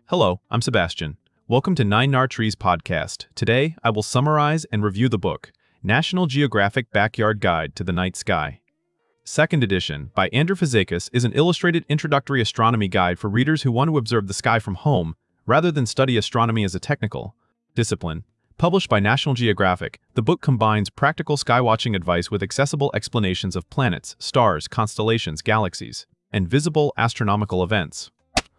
Hello, I'm Sebastian. Welcome to Nine Nar Trees podcast. Today, I will summarize and review the book, National Geographic Backyard Guide to the Night Sky. Second edition, by Andrew Fazekas, is an illustrated introductory astronomy guide for readers who want to observe the sky from home, rather than study astronomy as a technical discipline. Published by National Geographic, the book combines practical skywatching advice with accessible explanations of planets, stars, constellations, galaxies, and visible astronomical events.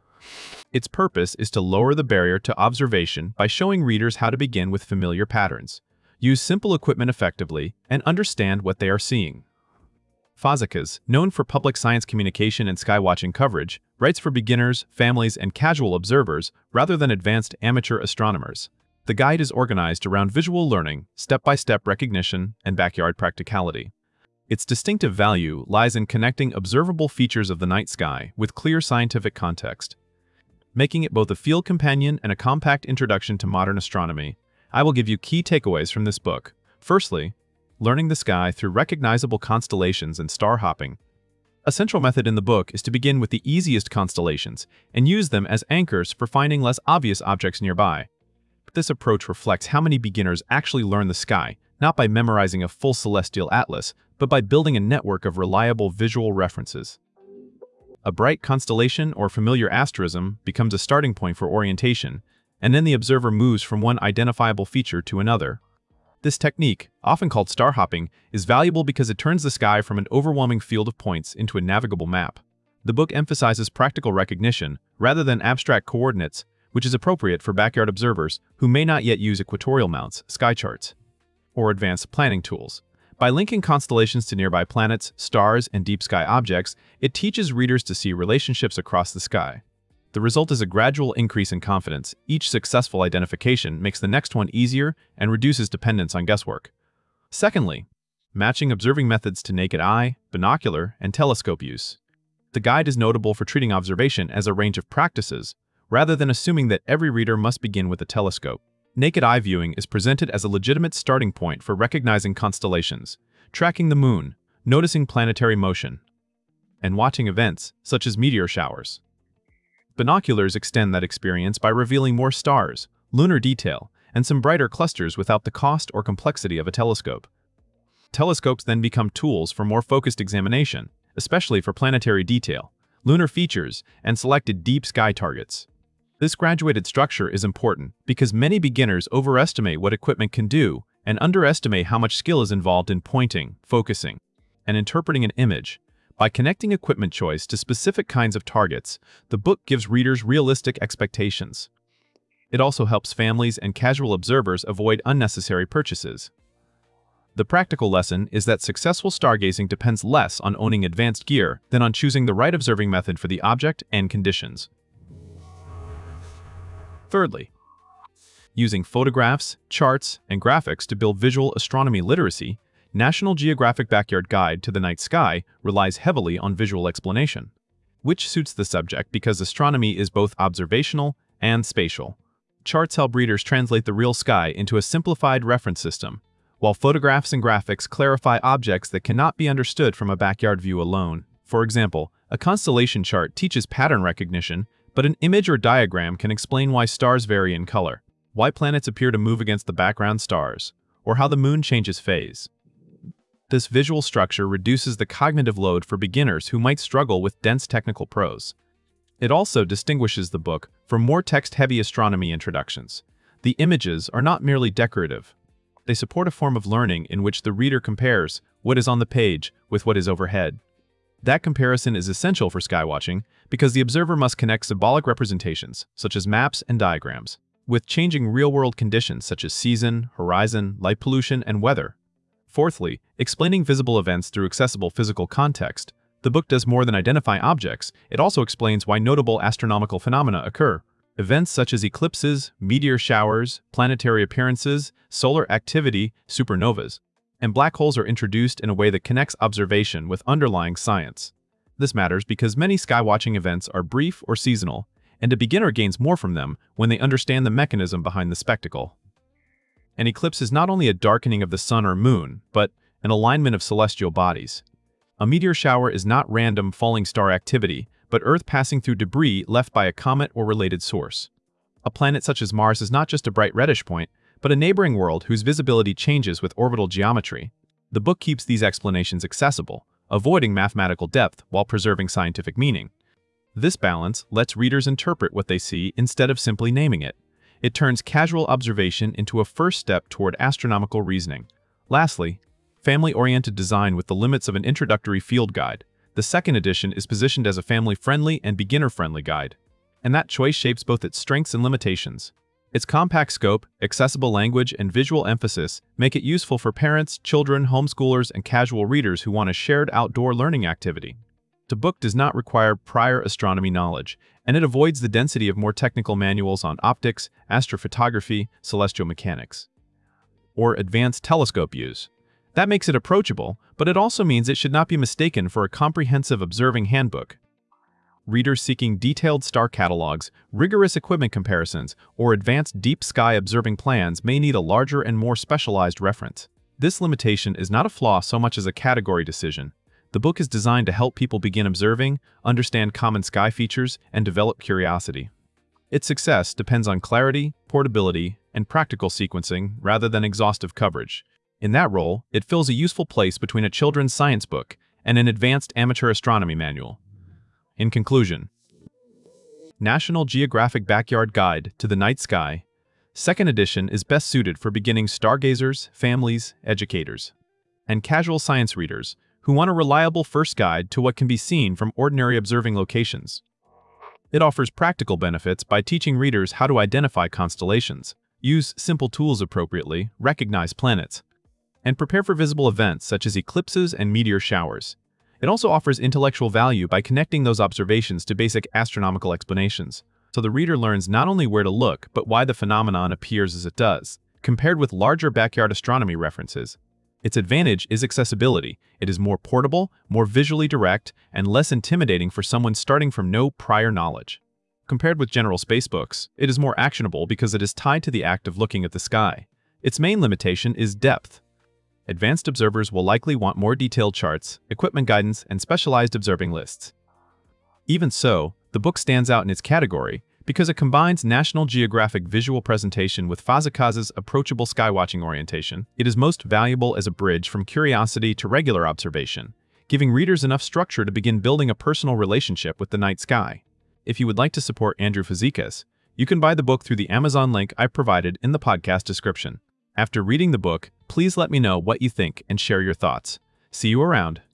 Its purpose is to lower the barrier to observation by showing readers how to begin with familiar patterns, use simple equipment effectively, and understand what they are seeing. Fazekas, known for public science communication and skywatching coverage, writes for beginners, families, and casual observers rather than advanced amateur astronomers. The guide is organized around visual learning, step-by-step recognition, and backyard practicality. Its distinctive value lies in connecting observable features of the night sky with clear scientific context. Making it both a field companion and a compact introduction to modern astronomy, I will give you key takeaways from this book. Firstly, learning the sky through recognizable constellations and star hopping. A central method in the book is to begin with the easiest constellations and use them as anchors for finding less obvious objects nearby. This approach reflects how many beginners actually learn the sky, not by memorizing a full celestial atlas, but by building a network of reliable visual references. A bright constellation or familiar asterism becomes a starting point for orientation, and then the observer moves from one identifiable feature to another. This technique, often called star hopping, is valuable because it turns the sky from an overwhelming field of points into a navigable map. The book emphasizes practical recognition rather than abstract coordinates, which is appropriate for backyard observers who may not yet use equatorial mounts, sky charts, or advanced planning tools. By linking constellations to nearby planets, stars, and deep sky objects, it teaches readers to see relationships across the sky. The result is a gradual increase in confidence. Each successful identification makes the next one easier and reduces dependence on guesswork. Secondly, matching observing methods to naked eye, binocular, and telescope use. The guide is notable for treating observation as a range of practices, rather than assuming that every reader must begin with a telescope. Naked eye viewing is presented as a legitimate starting point for recognizing constellations, tracking the moon, noticing planetary motion, and watching events such as meteor showers. Binoculars extend that experience by revealing more stars, lunar detail, and some brighter clusters without the cost or complexity of a telescope. Telescopes then become tools for more focused examination, especially for planetary detail, lunar features, and selected deep sky targets. This graduated structure is important because many beginners overestimate what equipment can do and underestimate how much skill is involved in pointing, focusing, and interpreting an image. By connecting equipment choice to specific kinds of targets, the book gives readers realistic expectations. It also helps families and casual observers avoid unnecessary purchases. The practical lesson is that successful stargazing depends less on owning advanced gear than on choosing the right observing method for the object and conditions. Thirdly, using photographs, charts, and graphics to build visual astronomy literacy, National Geographic Backyard Guide to the Night Sky relies heavily on visual explanation, which suits the subject because astronomy is both observational and spatial. Charts help readers translate the real sky into a simplified reference system, while photographs and graphics clarify objects that cannot be understood from a backyard view alone. For example, a constellation chart teaches pattern recognition, but an image or diagram can explain why stars vary in color, why planets appear to move against the background stars, or how the moon changes phase. This visual structure reduces the cognitive load for beginners who might struggle with dense technical prose. It also distinguishes the book from more text-heavy astronomy introductions. The images are not merely decorative. They support a form of learning in which the reader compares what is on the page with what is overhead. That comparison is essential for skywatching because the observer must connect symbolic representations, such as maps and diagrams, with changing real-world conditions such as season, horizon, light pollution, and weather. Fourthly, explaining visible events through accessible physical context. The book does more than identify objects, it also explains why notable astronomical phenomena occur. Events such as eclipses, meteor showers, planetary appearances, solar activity, supernovas, and black holes are introduced in a way that connects observation with underlying science. This matters because many skywatching events are brief or seasonal, and a beginner gains more from them when they understand the mechanism behind the spectacle. An eclipse is not only a darkening of the sun or moon, but an alignment of celestial bodies. A meteor shower is not random falling star activity, but Earth passing through debris left by a comet or related source. A planet such as Mars is not just a bright reddish point, but a neighboring world whose visibility changes with orbital geometry. The book keeps these explanations accessible, avoiding mathematical depth while preserving scientific meaning. This balance lets readers interpret what they see instead of simply naming it. It turns casual observation into a first step toward astronomical reasoning. Lastly, family-oriented design with the limits of an introductory field guide. The second edition is positioned as a family-friendly and beginner-friendly guide, and that choice shapes both its strengths and limitations. Its compact scope, accessible language, and visual emphasis make it useful for parents, children, homeschoolers, and casual readers who want a shared outdoor learning activity. The book does not require prior astronomy knowledge, and it avoids the density of more technical manuals on optics, astrophotography, celestial mechanics, or advanced telescope use. That makes it approachable, but it also means it should not be mistaken for a comprehensive observing handbook. Readers seeking detailed star catalogs, rigorous equipment comparisons, or advanced deep sky observing plans may need a larger and more specialized reference. This limitation is not a flaw so much as a category decision. The book is designed to help people begin observing, understand common sky features, and develop curiosity. Its success depends on clarity, portability, and practical sequencing rather than exhaustive coverage. In that role, it fills a useful place between a children's science book and an advanced amateur astronomy manual. In conclusion, National Geographic Backyard Guide to the Night Sky, 2nd edition is best suited for beginning stargazers, families, educators, and casual science readers who want a reliable first guide to what can be seen from ordinary observing locations. It offers practical benefits by teaching readers how to identify constellations, use simple tools appropriately, recognize planets, and prepare for visible events such as eclipses and meteor showers. It also offers intellectual value by connecting those observations to basic astronomical explanations, so the reader learns not only where to look, but why the phenomenon appears as it does. Compared with larger backyard astronomy references, its advantage is accessibility. It is more portable, more visually direct, and less intimidating for someone starting from no prior knowledge. Compared with general space books, it is more actionable because it is tied to the act of looking at the sky. Its main limitation is depth. Advanced observers will likely want more detailed charts, equipment guidance, and specialized observing lists. Even so, the book stands out in its category because it combines National Geographic visual presentation with Fazekaz's approachable skywatching orientation. It is most valuable as a bridge from curiosity to regular observation, giving readers enough structure to begin building a personal relationship with the night sky. If you would like to support Andrew Fazekas, you can buy the book through the Amazon link I provided in the podcast description. After reading the book, please let me know what you think and share your thoughts. See you around.